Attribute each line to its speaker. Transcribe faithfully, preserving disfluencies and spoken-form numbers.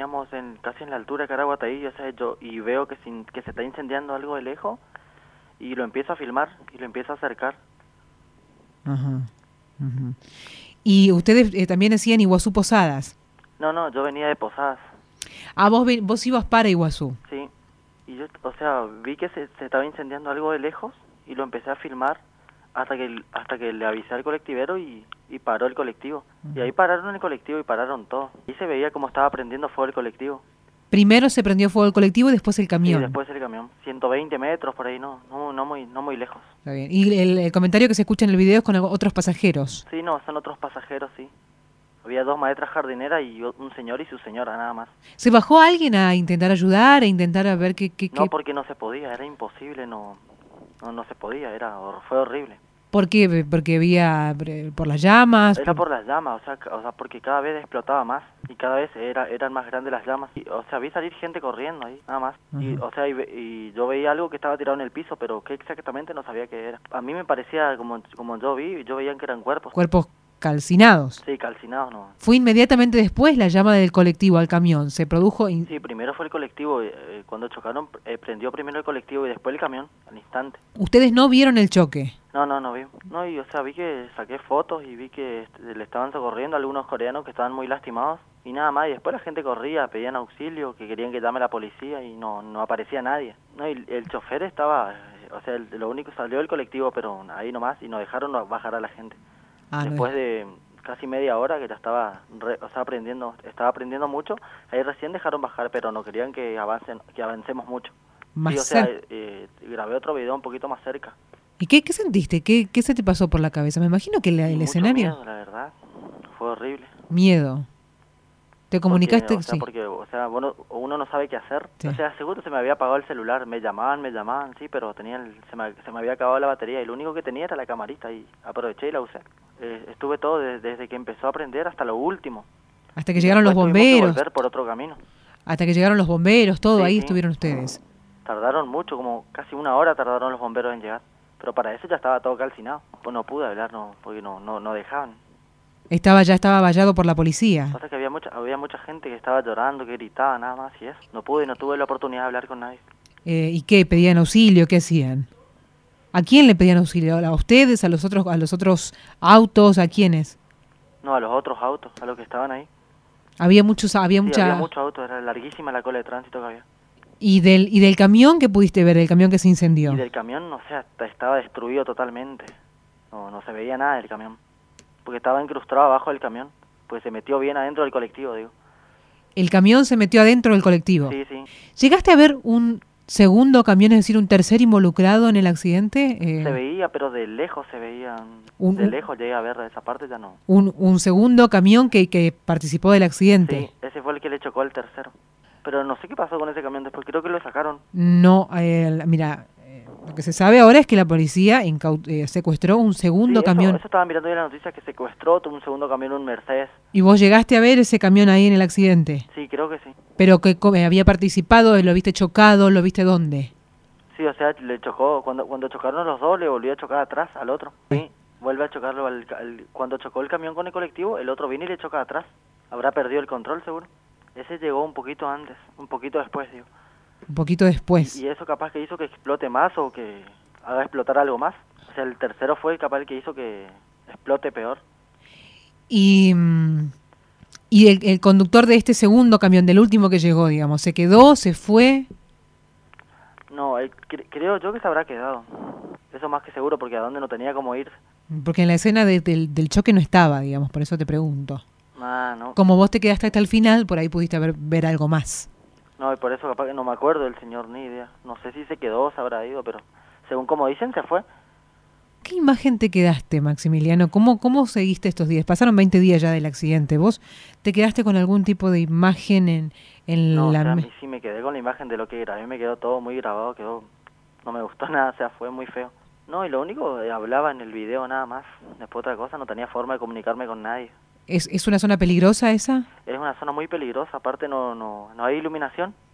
Speaker 1: veníamos en casi en la altura de Caraguatay, o sea, yo, y veo que, sin, que se está incendiando algo de lejos, y lo empiezo a filmar, y lo empiezo a acercar.
Speaker 2: Ajá, ajá. ¿Y ustedes eh, también hacían Iguazú Posadas?
Speaker 1: No, no, yo venía de Posadas.
Speaker 2: Ah, vos, ve- vos ibas para Iguazú.
Speaker 1: Sí, y yo, o sea, vi que se, se estaba incendiando algo de lejos, y lo empecé a filmar, hasta que hasta que le avisé al colectivero y, y paró el colectivo. Y ahí pararon el colectivo y pararon todo. Y se veía cómo estaba prendiendo fuego el colectivo.
Speaker 2: Primero se prendió fuego el colectivo y después el camión.
Speaker 1: Sí, después el camión. ciento veinte metros por ahí, no, no, no muy, no muy lejos.
Speaker 2: Está bien. Y el, el comentario que se escucha en el video es con otros pasajeros.
Speaker 1: Sí, no, son otros pasajeros, sí. Había dos maestras jardineras y un señor y su señora, nada más.
Speaker 2: ¿Se bajó alguien a intentar ayudar, a intentar a ver qué...? qué, qué...
Speaker 1: No, porque no se podía, era imposible, no, no, no se podía, era, fue horrible.
Speaker 2: ¿Por qué? ¿Porque había por las llamas?
Speaker 1: Era por las llamas, o sea, o sea, porque cada vez explotaba más y cada vez era, eran más grandes las llamas. Y, o sea, vi salir gente corriendo ahí, nada más. Uh-huh. Y, o sea, y, y yo veía algo que estaba tirado en el piso, pero qué exactamente no sabía qué era. A mí me parecía, como, como yo vi, yo veía que eran cuerpos.
Speaker 2: ¿Cuerpos calcinados?
Speaker 1: Sí, calcinados, no.
Speaker 2: ¿Fue inmediatamente después la llama del colectivo al camión? ¿Se produjo...? In...
Speaker 1: Sí, primero fue el colectivo. Eh, cuando chocaron, eh, prendió primero el colectivo y después el camión, al instante.
Speaker 2: ¿Ustedes no vieron el choque?
Speaker 1: No, no, no vi. No, y o sea, vi que saqué fotos y vi que le estaban socorriendo a algunos coreanos que estaban muy lastimados y nada más. Y después la gente corría, pedían auxilio, que querían que llame a la policía y no no aparecía nadie. No, y el, el chofer estaba, o sea, el, lo único salió del colectivo, pero ahí nomás y nos dejaron bajar a la gente. Ah, después no. de casi media hora que ya estaba, re, o sea, aprendiendo, estaba aprendiendo mucho, ahí recién dejaron bajar, pero no querían que avancen, que avancemos mucho.
Speaker 2: Más
Speaker 1: sí, o sea, eh, grabé otro video un poquito más cerca.
Speaker 2: ¿Y qué, qué sentiste? ¿Qué, ¿Qué se te pasó por la cabeza? Me imagino que la, el
Speaker 1: mucho
Speaker 2: escenario...
Speaker 1: Miedo, la verdad. Fue horrible.
Speaker 2: Miedo. ¿Te comunicaste?
Speaker 1: Porque, o sea,
Speaker 2: sí.
Speaker 1: porque o sea, bueno, uno no sabe qué hacer.
Speaker 2: Sí.
Speaker 1: O sea, seguro se me había apagado el celular. Me llamaban, me llamaban, sí, pero tenía el, se, me, se me había acabado la batería y lo único que tenía era la camarita y aproveché y la usé. Eh, estuve todo desde, desde que empezó a prender hasta lo último.
Speaker 2: Hasta que llegaron los bomberos.
Speaker 1: Tuvimos que volver por otro camino.
Speaker 2: Hasta que llegaron los bomberos, todo,
Speaker 1: sí,
Speaker 2: ahí
Speaker 1: sí.
Speaker 2: estuvieron ustedes.
Speaker 1: Tardaron mucho, como casi una hora tardaron los bomberos en llegar. Pero para eso ya estaba todo calcinado. Pues no pude hablar, no, porque no, no, no dejaban.
Speaker 2: Estaba ya estaba vallado por la policía.
Speaker 1: O sea que había mucha, había mucha gente que estaba llorando, que gritaba, nada más y eso. No pude, no tuve la oportunidad de hablar con nadie.
Speaker 2: Eh, ¿Y qué? ¿Pedían auxilio? ¿Qué hacían? ¿A quién le pedían auxilio? ¿A ustedes? ¿A los otros, a los otros autos? ¿A quiénes?
Speaker 1: No, a los otros autos, a los que estaban ahí.
Speaker 2: Había muchos, había
Speaker 1: sí,
Speaker 2: mucha...
Speaker 1: había muchos autos, era larguísima la cola de tránsito que había.
Speaker 2: ¿Y del y del camión qué pudiste ver, del camión que se incendió?
Speaker 1: Y del camión, no sé, hasta estaba destruido totalmente. No, no se veía nada del camión. Porque estaba incrustado abajo del camión. Pues se metió bien adentro del colectivo, digo.
Speaker 2: ¿El camión se metió adentro del colectivo?
Speaker 1: Sí, sí.
Speaker 2: ¿Llegaste a ver un segundo camión, es decir, un tercer involucrado en el accidente?
Speaker 1: Eh, se veía, pero de lejos se veía.
Speaker 2: Un,
Speaker 1: de lejos llegué a ver esa parte, ya no.
Speaker 2: Un, un segundo camión que, que participó del accidente.
Speaker 1: Sí, ese fue el que le chocó al tercero. Pero no sé qué pasó con ese camión después, creo que lo sacaron.
Speaker 2: No, eh, mira, eh, lo que se sabe ahora es que la policía incaut eh, secuestró un segundo
Speaker 1: sí, eso,
Speaker 2: camión.
Speaker 1: Eso estaba mirando yo la noticia, que secuestró un segundo camión, un Mercedes.
Speaker 2: ¿Y vos llegaste a ver ese camión ahí en el accidente?
Speaker 1: Sí, creo que sí.
Speaker 2: ¿Pero que había participado, lo viste chocado, lo viste dónde?
Speaker 1: Sí, o sea, le chocó, cuando cuando chocaron los dos, le volvió a chocar atrás al otro. Sí, vuelve a chocarlo, al, al, cuando chocó el camión con el colectivo, el otro viene y le choca atrás. Habrá perdido el control, seguro. Ese llegó un poquito antes, un poquito después, digo.
Speaker 2: Un poquito después.
Speaker 1: Y, y eso capaz que hizo que explote más o que haga explotar algo más. O sea, el tercero fue capaz el que hizo que explote peor.
Speaker 2: Y, y el, el conductor de este segundo camión, del último que llegó, digamos, ¿se quedó, se fue?
Speaker 1: No, eh, cre creo yo que se habrá quedado. Eso más que seguro, porque a dónde no tenía cómo ir.
Speaker 2: Porque en la escena de, del, del choque no estaba, digamos, por eso te pregunto.
Speaker 1: Ah, no.
Speaker 2: Como vos te quedaste hasta el final, por ahí pudiste ver, ver algo más.
Speaker 1: No, y por eso capaz que no me acuerdo del señor, ni idea. No sé si se quedó o se habrá ido, pero según como dicen, se fue.
Speaker 2: ¿Qué imagen te quedaste, Maximiliano? ¿Cómo, cómo seguiste estos días? Pasaron veinte días ya del accidente. ¿Vos te quedaste con algún tipo de imagen en, en
Speaker 1: no,
Speaker 2: la...
Speaker 1: O sea, a mí sí me quedé con la imagen de lo que grabé, me quedó todo muy grabado, quedó... No me gustó nada, o sea, fue muy feo. No, y lo único, eh, hablaba en el video nada más. Después otra cosa, no tenía forma de comunicarme con nadie.
Speaker 2: ¿Es, es una zona peligrosa esa?
Speaker 1: Es una zona muy peligrosa, aparte no, no, no hay iluminación.